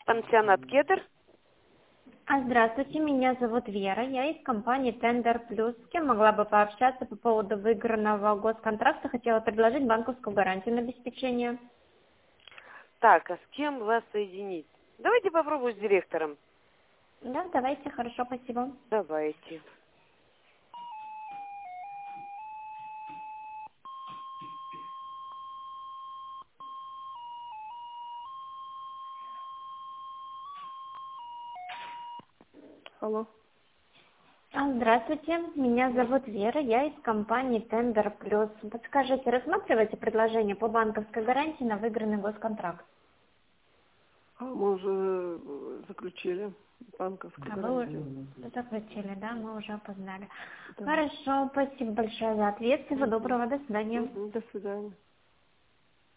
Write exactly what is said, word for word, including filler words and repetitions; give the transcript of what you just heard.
Пансионат Кедр. А, Здравствуйте, меня зовут Вера, я из компании Tender Plus. С кем могла бы пообщаться по поводу выигранного госконтракта? Хотела предложить банковскую гарантию на обеспечение. Так, а с кем вас соединить? Давайте попробую с директором. Да, давайте, хорошо, спасибо. Давайте. Алло. А, Здравствуйте, меня зовут Вера, я из компании Tender Plus. Подскажите, рассматриваете предложение по банковской гарантии на выигранный госконтракт? А мы уже э, заключили банковскую А вы гарантию. уже заключили, да? Мы уже опознали. Да. Хорошо, спасибо большое за ответ. Всего Мгм. доброго, до свидания. Мгм. До свидания.